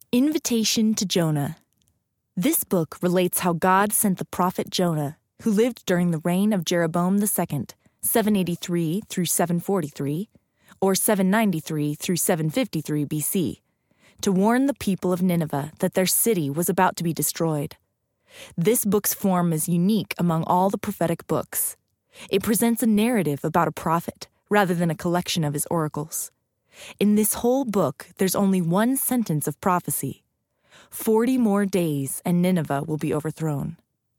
Invitation to Jonah. This book relates how God sent the prophet Jonah, who lived during the reign of Jeroboam II, 783 through 743, or 793 through 753 BC, to warn the people of Nineveh that their city was about to be destroyed. This book's form is unique among all the prophetic books. It presents a narrative about a prophet, rather than a collection of his oracles. In this whole book, there's only one sentence of prophecy. 40 more days and Nineveh will be overthrown.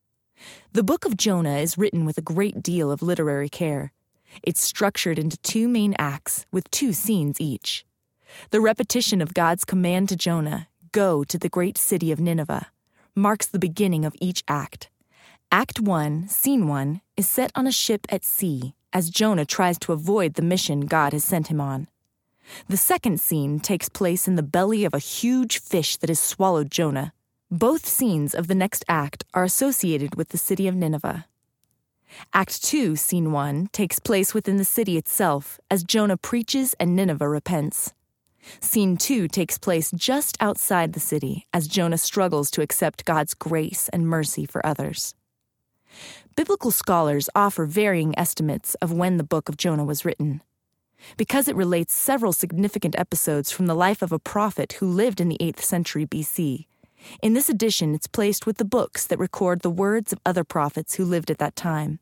The book of Jonah is written with a great deal of literary care. It's structured into 2 main acts with 2 scenes each. The repetition of God's command to Jonah, "Go to the great city of Nineveh," marks the beginning of each act. Act 1, Scene 1, is set on a ship at sea as Jonah tries to avoid the mission God has sent him on. The second scene takes place in the belly of a huge fish that has swallowed Jonah. Both scenes of the next act are associated with the city of Nineveh. Act 2, Scene 1, takes place within the city itself as Jonah preaches and Nineveh repents. Scene 2 takes place just outside the city as Jonah struggles to accept God's grace and mercy for others. Biblical scholars offer varying estimates of when the book of Jonah was written. Because it relates several significant episodes from the life of a prophet who lived in the 8th century BC, in this edition it's placed with the books that record the words of other prophets who lived at that time.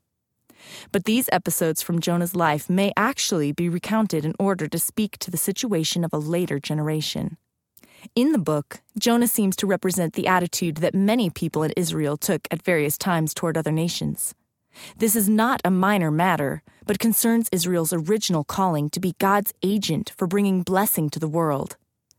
But these episodes from Jonah's life may actually be recounted in order to speak to the situation of a later generation. In the book, Jonah seems to represent the attitude that many people in Israel took at various times toward other nations. This is not a minor matter, but concerns Israel's original calling to be God's agent for bringing blessing to the world.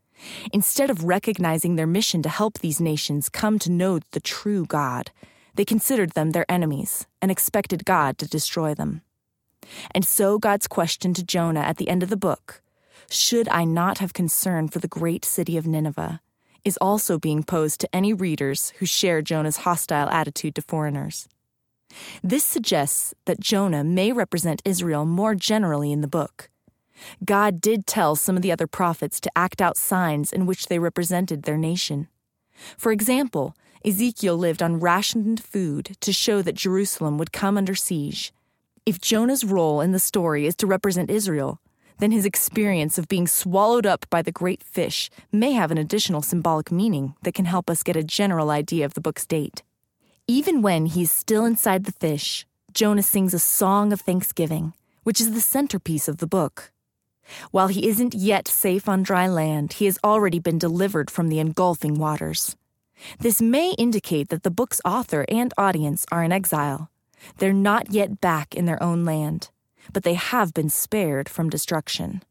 Instead of recognizing their mission to help these nations come to know the true God, they considered them their enemies and expected God to destroy them. And so God's question to Jonah at the end of the book, "Should I not have concern for the great city of Nineveh?" is also being posed to any readers who share Jonah's hostile attitude to foreigners. This suggests that Jonah may represent Israel more generally in the book. God did tell some of the other prophets to act out signs in which they represented their nation. For example, Ezekiel lived on rationed food to show that Jerusalem would come under siege. If Jonah's role in the story is to represent Israel, then his experience of being swallowed up by the great fish may have an additional symbolic meaning that can help us get a general idea of the book's date. Even when he's still inside the fish, Jonah sings a song of thanksgiving, which is the centerpiece of the book. While he isn't yet safe on dry land, he has already been delivered from the engulfing waters. This may indicate that the book's author and audience are in exile. They're not yet back in their own land, but they have been spared from destruction.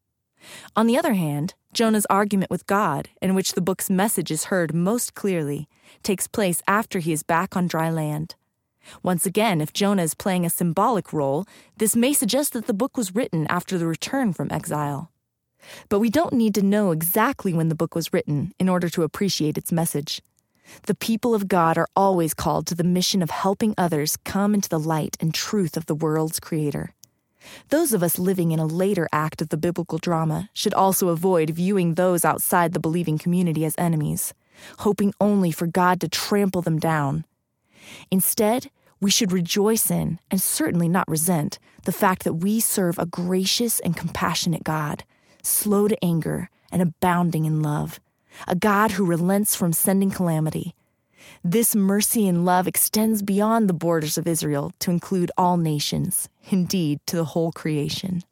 On the other hand, Jonah's argument with God, in which the book's message is heard most clearly, takes place after he is back on dry land. Once again, if Jonah is playing a symbolic role, this may suggest that the book was written after the return from exile. But we don't need to know exactly when the book was written in order to appreciate its message. The people of God are always called to the mission of helping others come into the light and truth of the world's creator. Those of us living in a later act of the biblical drama should also avoid viewing those outside the believing community as enemies, hoping only for God to trample them down. Instead, we should rejoice in, and certainly not resent, the fact that we serve a gracious and compassionate God, slow to anger and abounding in love, a God who relents from sending calamity. This mercy and love extends beyond the borders of Israel to include all nations, indeed, to the whole creation.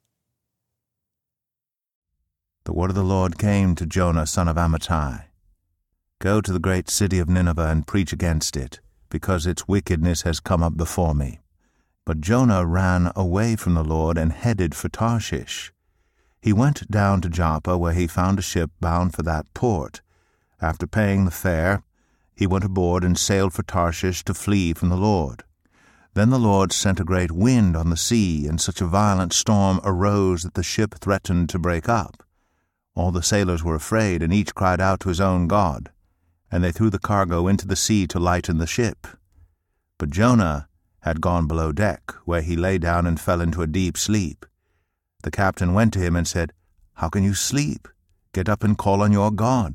The word of the Lord came to Jonah, son of Amittai. Go to the great city of Nineveh and preach against it, because its wickedness has come up before me. But Jonah ran away from the Lord and headed for Tarshish. He went down to Joppa, where he found a ship bound for that port. After paying the fare, he went aboard and sailed for Tarshish to flee from the Lord. Then the Lord sent a great wind on the sea, and such a violent storm arose that the ship threatened to break up. All the sailors were afraid, and each cried out to his own God. And they threw the cargo into the sea to lighten the ship. But Jonah had gone below deck, where he lay down and fell into a deep sleep. The captain went to him and said, "How can you sleep? Get up and call on your God.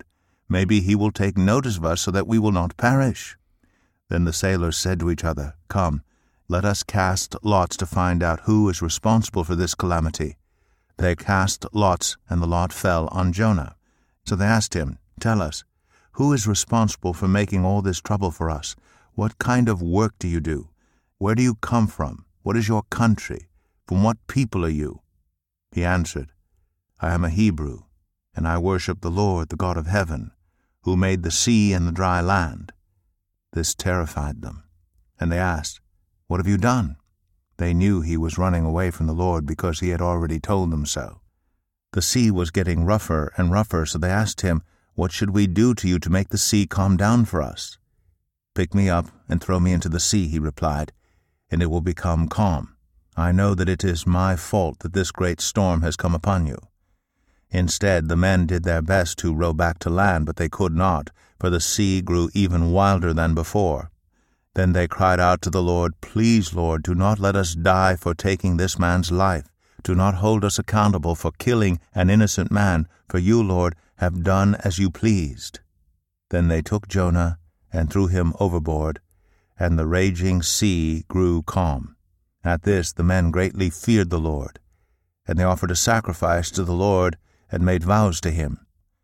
Maybe he will take notice of us so that we will not perish." Then the sailors said to each other, "Come, let us cast lots to find out who is responsible for this calamity." They cast lots, and the lot fell on Jonah. So they asked him, "Tell us, who is responsible for making all this trouble for us? What kind of work do you do? Where do you come from? What is your country? From what people are you?" He answered, "I am a Hebrew, and I worship the Lord, the God of heaven, who made the sea and the dry land." This terrified them, and they asked, "What have you done?" They knew he was running away from the Lord because he had already told them so. The sea was getting rougher and rougher, so they asked him, "What should we do to you to make the sea calm down for us?" "Pick me up and throw me into the sea," he replied, "and it will become calm. I know that it is my fault that this great storm has come upon you." Instead, the men did their best to row back to land, but they could not, for the sea grew even wilder than before. Then they cried out to the Lord, "Please, Lord, do not let us die for taking this man's life. Do not hold us accountable for killing an innocent man, for you, Lord, have done as you pleased." Then they took Jonah and threw him overboard, and the raging sea grew calm. At this the men greatly feared the Lord, and they offered a sacrifice to the Lord and made vows to him.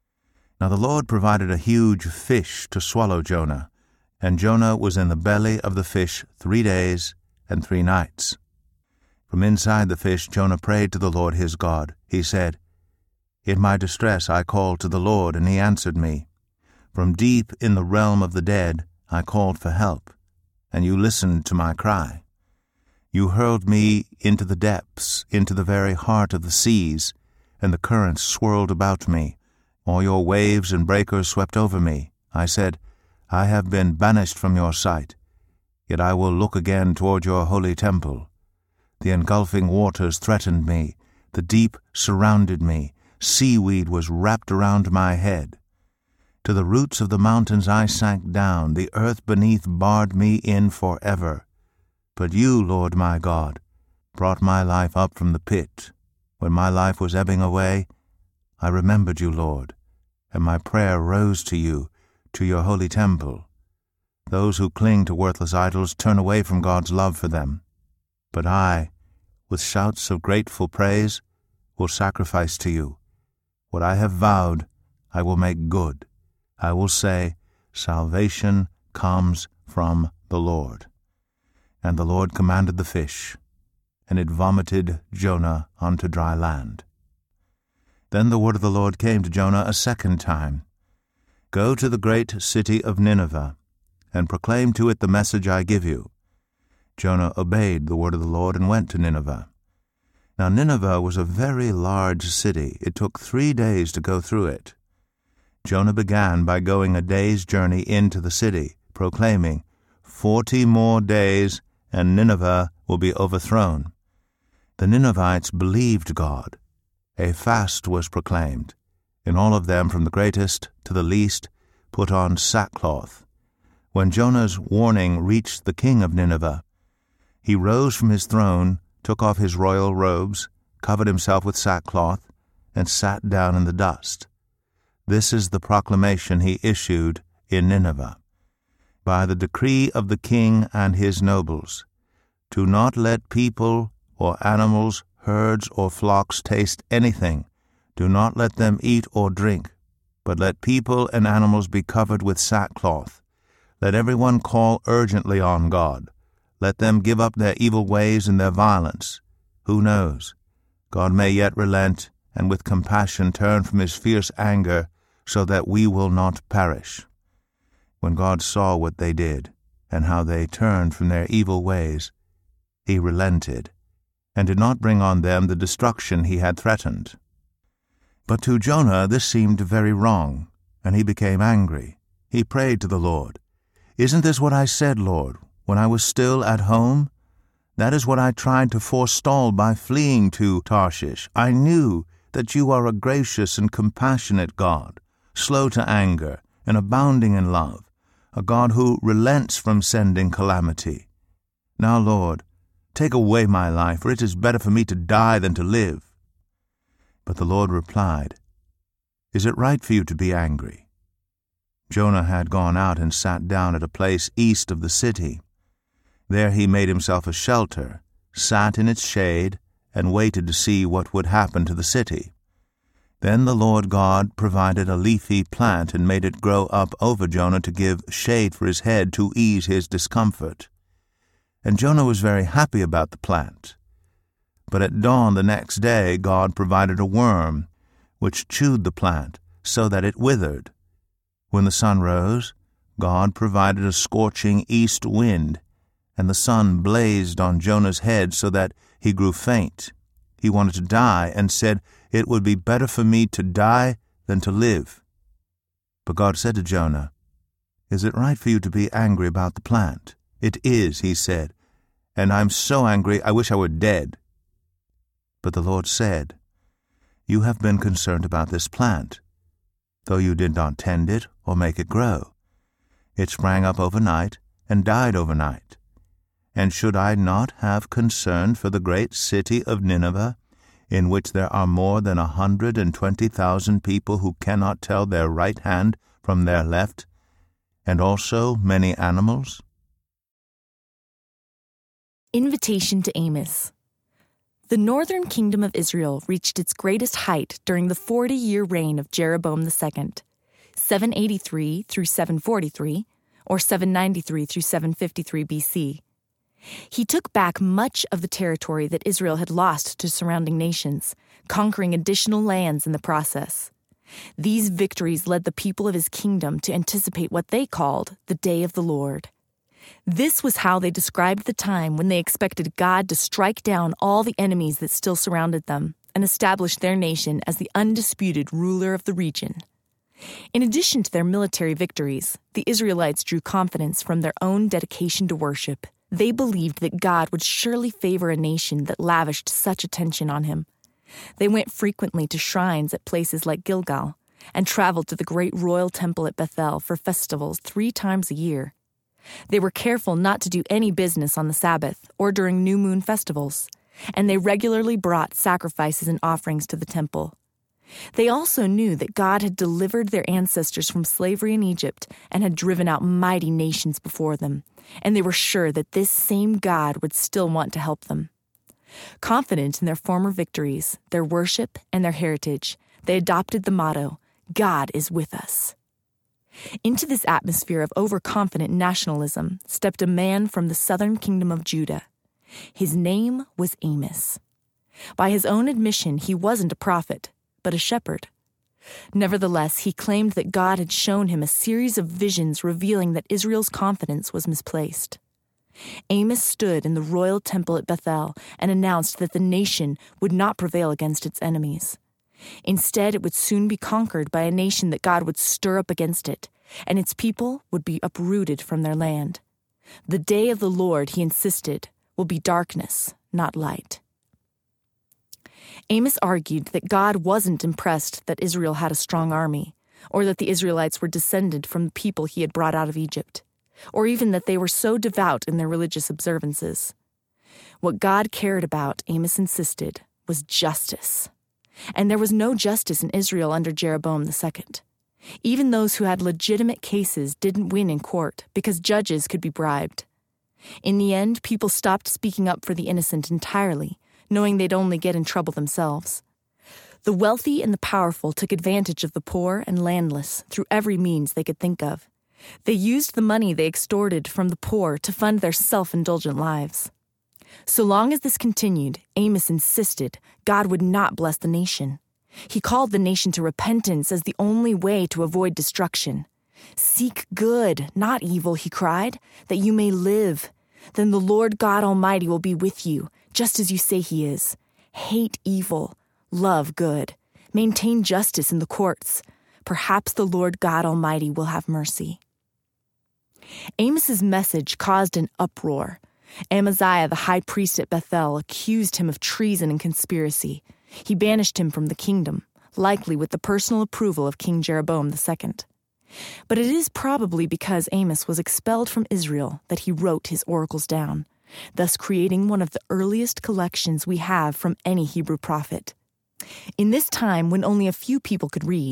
Now the Lord provided a huge fish to swallow Jonah, and Jonah was in the belly of the fish 3 days and 3 nights. From inside the fish Jonah prayed to the Lord his God. He said, "In my distress I called to the Lord, and he answered me. From deep in the realm of the dead I called for help, and you listened to my cry. You hurled me into the depths, into the very heart of the seas, and the currents swirled about me. All your waves and breakers swept over me. I said, I have been banished from your sight, yet I will look again toward your holy temple. The engulfing waters threatened me, the deep surrounded me, seaweed was wrapped around my head. To the roots of the mountains I sank down, the earth beneath barred me in forever. But you, Lord my God, brought my life up from the pit. When my life was ebbing away, I remembered you, Lord, and my prayer rose to you, to your holy temple. Those who cling to worthless idols turn away from God's love for them. But I, with shouts of grateful praise, will sacrifice to you. What I have vowed, I will make good. I will say, salvation comes from the Lord. And the Lord commanded the fish, and it vomited Jonah onto dry land. Then the word of the Lord came to Jonah a second time. Go to the great city of Nineveh, and proclaim to it the message I give you. Jonah obeyed the word of the Lord and went to Nineveh. Now Nineveh was a very large city. It took 3 days to go through it. Jonah began by going a day's journey into the city, proclaiming, 40 more days, and Nineveh will be overthrown. The Ninevites believed God. A fast was proclaimed, and all of them, from the greatest to the least, put on sackcloth. When Jonah's warning reached the king of Nineveh, he rose from his throne, took off his royal robes, covered himself with sackcloth, and sat down in the dust. This is the proclamation he issued in Nineveh. By the decree of the king and his nobles, do not let people or animals, herds or flocks taste anything. Do not let them eat or drink, but let people and animals be covered with sackcloth. Let everyone call urgently on God. Let them give up their evil ways and their violence. Who knows? God may yet relent and with compassion turn from his fierce anger so that we will not perish. When God saw what they did and how they turned from their evil ways, he relented and did not bring on them the destruction he had threatened. But to Jonah this seemed very wrong, and he became angry. He prayed to the Lord, Isn't this what I said, Lord, when I was still at home? That is what I tried to forestall by fleeing to Tarshish. I knew that you are a gracious and compassionate God, slow to anger and abounding in love, a God who relents from sending calamity. Now, Lord, take away my life, for it is better for me to die than to live. But the Lord replied, Is it right for you to be angry? Jonah had gone out and sat down at a place east of the city. There he made himself a shelter, sat in its shade, and waited to see what would happen to the city. Then the Lord God provided a leafy plant and made it grow up over Jonah to give shade for his head to ease his discomfort. And Jonah was very happy about the plant. But at dawn the next day God provided a worm, which chewed the plant so that it withered. When the sun rose, God provided a scorching east wind, and the sun blazed on Jonah's head so that he grew faint. He wanted to die and said, "It would be better for me to die than to live." But God said to Jonah, "Is it right for you to be angry about the plant?" "It is," he said, "and I'm so angry I wish I were dead." But the Lord said, "You have been concerned about this plant, though you did not tend it or make it grow. It sprang up overnight and died overnight. And should I not have concern for the great city of Nineveh, in which there are more than 120,000 people who cannot tell their right hand from their left, and also many animals?" Invitation to Amos. The northern kingdom of Israel reached its greatest height during the 40-year reign of Jeroboam II, 783 through 743, or 793 through 753 BC. He took back much of the territory that Israel had lost to surrounding nations, conquering additional lands in the process. These victories led the people of his kingdom to anticipate what they called the Day of the Lord. This was how they described the time when they expected God to strike down all the enemies that still surrounded them and establish their nation as the undisputed ruler of the region. In addition to their military victories, the Israelites drew confidence from their own dedication to worship. They believed that God would surely favor a nation that lavished such attention on him. They went frequently to shrines at places like Gilgal and traveled to the great royal temple at Bethel for festivals 3 times a year. They were careful not to do any business on the Sabbath or during new moon festivals, and they regularly brought sacrifices and offerings to the temple. They also knew that God had delivered their ancestors from slavery in Egypt and had driven out mighty nations before them, and they were sure that this same God would still want to help them. Confident in their former victories, their worship, and their heritage, they adopted the motto, "God is with us." Into this atmosphere of overconfident nationalism stepped a man from the southern kingdom of Judah. His name was Amos. By his own admission, he wasn't a prophet, but a shepherd. Nevertheless, he claimed that God had shown him a series of visions revealing that Israel's confidence was misplaced. Amos stood in the royal temple at Bethel and announced that the nation would not prevail against its enemies. Instead, it would soon be conquered by a nation that God would stir up against it, and its people would be uprooted from their land. The day of the Lord, he insisted, will be darkness, not light. Amos argued that God wasn't impressed that Israel had a strong army, or that the Israelites were descended from the people he had brought out of Egypt, or even that they were so devout in their religious observances. What God cared about, Amos insisted, was justice. And there was no justice in Israel under Jeroboam II. Even those who had legitimate cases didn't win in court because judges could be bribed. In the end, people stopped speaking up for the innocent entirely, knowing they'd only get in trouble themselves. The wealthy and the powerful took advantage of the poor and landless through every means they could think of. They used the money they extorted from the poor to fund their self-indulgent lives. So long as this continued, Amos insisted God would not bless the nation. He called the nation to repentance as the only way to avoid destruction. "Seek good, not evil," he cried, "that you may live. Then the Lord God Almighty will be with you, just as you say he is. Hate evil, love good, maintain justice in the courts. Perhaps the Lord God Almighty will have mercy." Amos's message caused an uproar. Amaziah, the high priest at Bethel, accused him of treason and conspiracy. He banished him from the kingdom, likely with the personal approval of King Jeroboam II. But it is probably because Amos was expelled from Israel that he wrote his oracles down, thus creating one of the earliest collections we have from any Hebrew prophet. In this time, when only a few people could read,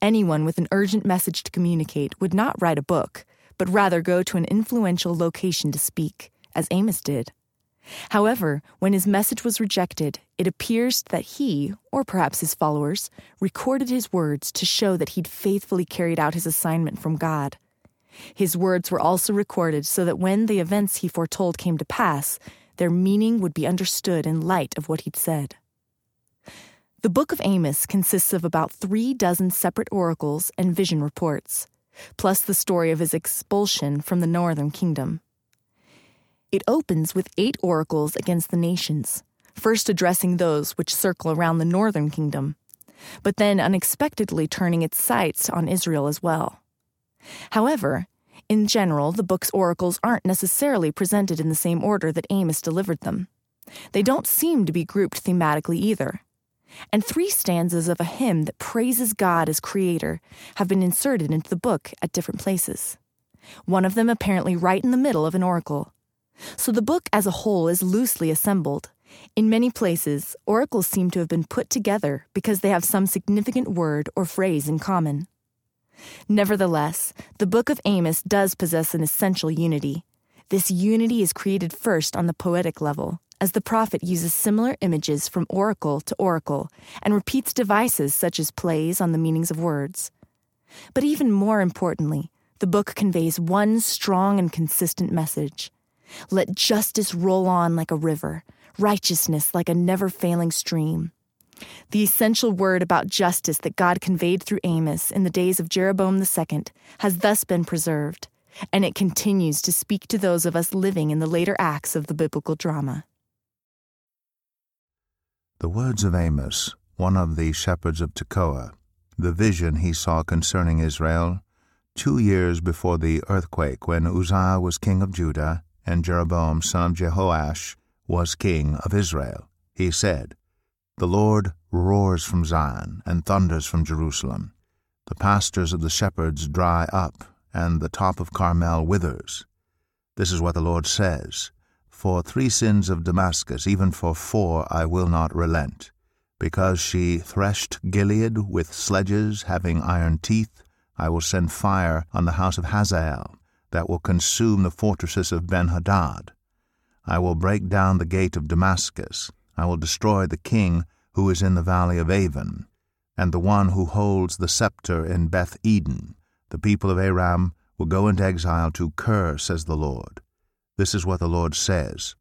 Anyone with an urgent message to communicate would not write a book, but rather go to an influential location to speak, as Amos did. However, when his message was rejected, it appears that he, or perhaps his followers, recorded his words to show that he'd faithfully carried out his assignment from God. His words were also recorded so that when the events he foretold came to pass, their meaning would be understood in light of what he'd said. The book of Amos consists of about 36 separate oracles and vision reports, plus the story of his expulsion from the northern kingdom. It opens with 8 oracles against the nations, first addressing those which circle around the northern kingdom, but then unexpectedly turning its sights on Israel as well. However, in general, the book's oracles aren't necessarily presented in the same order that Amos delivered them. They don't seem to be grouped thematically either. And 3 stanzas of a hymn that praises God as creator have been inserted into the book at different places. One of them apparently right in the middle of an oracle. So the book as a whole is loosely assembled. In many places, oracles seem to have been put together because they have some significant word or phrase in common. Nevertheless, the book of Amos does possess an essential unity. This unity is created first on the poetic level, as the prophet uses similar images from oracle to oracle and repeats devices such as plays on the meanings of words. But even more importantly, the book conveys one strong and consistent message. Let justice roll on like a river, righteousness like a never-failing stream. The essential word about justice that God conveyed through Amos in the days of Jeroboam II has thus been preserved, and it continues to speak to those of us living in the later acts of the biblical drama. The words of Amos, one of the shepherds of Tekoa, the vision he saw concerning Israel, 2 years before the earthquake when Uzziah was king of Judah and Jeroboam son of Jehoash was king of Israel. He said, "The Lord roars from Zion and thunders from Jerusalem. The pastures of the shepherds dry up, and the top of Carmel withers. This is what the Lord says, For 3 sins of Damascus, even for 4 I will not relent. Because she threshed Gilead with sledges having iron teeth, I will send fire on the house of Hazael, that will consume the fortresses of Ben-Hadad. I will break down the gate of Damascus. I will destroy the king who is in the valley of Avon, and the one who holds the scepter in Beth-Eden. The people of Aram will go into exile to Kir, says the Lord. This is what the Lord says.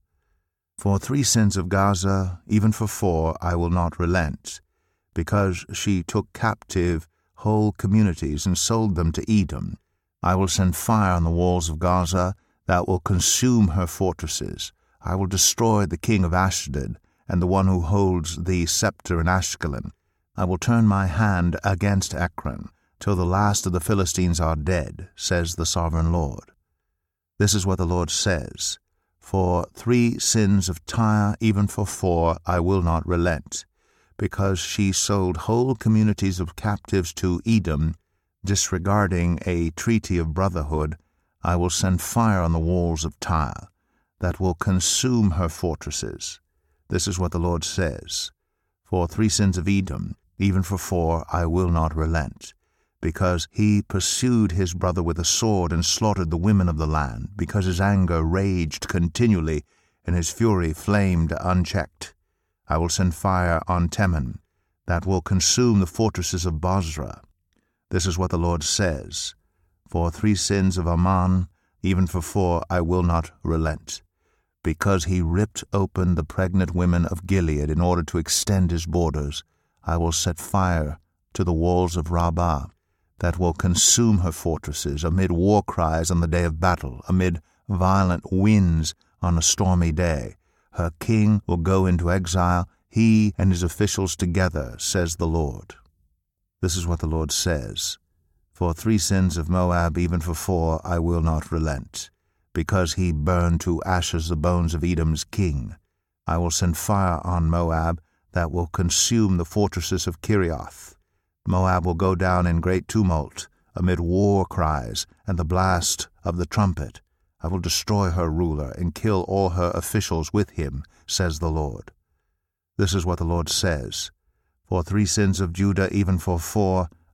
For 3 sins of Gaza, even for 4, I will not relent, because she took captive whole communities and sold them to Edom. I will send fire on the walls of Gaza that will consume her fortresses. I will destroy the king of Ashdod and the one who holds the scepter in Ashkelon. I will turn my hand against Ekron till the last of the Philistines are dead, says the sovereign Lord. This is what the Lord says. For 3 sins of Tyre, even for 4, I will not relent, because she sold whole communities of captives to Edom, disregarding a treaty of brotherhood. I will send fire on the walls of Tyre, that will consume her fortresses. This is what the Lord says. For 3 sins of Edom, even for 4, I will not relent, because he pursued his brother with a sword and slaughtered the women of the land, because his anger raged continually, and his fury flamed unchecked. I will send fire on Teman, that will consume the fortresses of Bozrah. This is what the Lord says. For 3 sins of Ammon, even for 4, I will not relent, because he ripped open the pregnant women of Gilead in order to extend his borders. I will set fire to the walls of Rabbah, that will consume her fortresses amid war cries on the day of battle, amid violent winds on a stormy day. Her king will go into exile, he and his officials together, says the Lord. This is what the Lord says. For 3 sins of Moab, even for 4, I will not relent, because he burned to ashes the bones of Edom's king. I will send fire on Moab, that will consume the fortresses of Kirioth. Moab will go down in great tumult, amid war cries and the blast of the trumpet. I will destroy her ruler and kill all her officials with him, says the Lord. This is what the Lord says. For 3 sins of Judah, even for 4,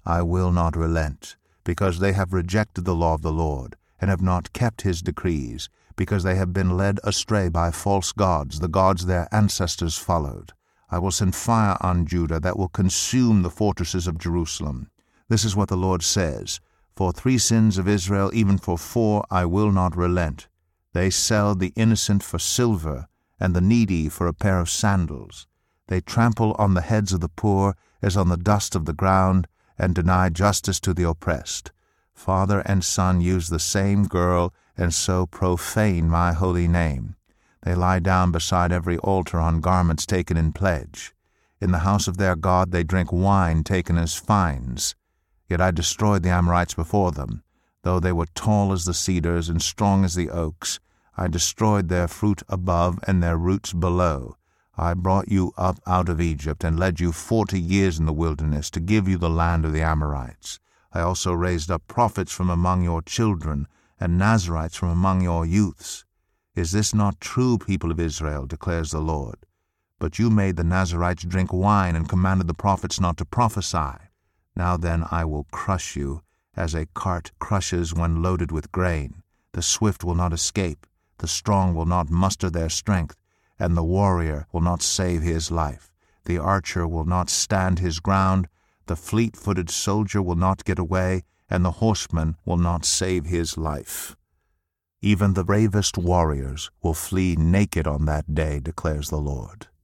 I will not relent, because they have rejected the law of the Lord, and have not kept his decrees, because they have been led astray by false gods, the gods their ancestors followed. I will send fire on Judah that will consume the fortresses of Jerusalem. This is what the Lord says, For 3 sins of Israel, even for 4, I will not relent. They sell the innocent for silver, and the needy for a pair of sandals. They trample on the heads of the poor as on the dust of the ground, and deny justice to the oppressed. Father and son use the same girl, and so profane my holy name. They lie down beside every altar on garments taken in pledge. In the house of their God they drink wine taken as fines. Yet I destroyed the Amorites before them. Though they were tall as the cedars and strong as the oaks, I destroyed their fruit above and their roots below. I brought you up out of Egypt and led you 40 years in the wilderness to give you the land of the Amorites. I also raised up prophets from among your children, and Nazirites from among your youths. Is this not true, people of Israel, declares the Lord? But you made the Nazirites drink wine and commanded the prophets not to prophesy. Now then I will crush you, as a cart crushes when loaded with grain. The swift will not escape, the strong will not muster their strength, and the warrior will not save his life. The archer will not stand his ground, the fleet-footed soldier will not get away, and the horseman will not save his life. Even the bravest warriors will flee naked on that day, declares the Lord.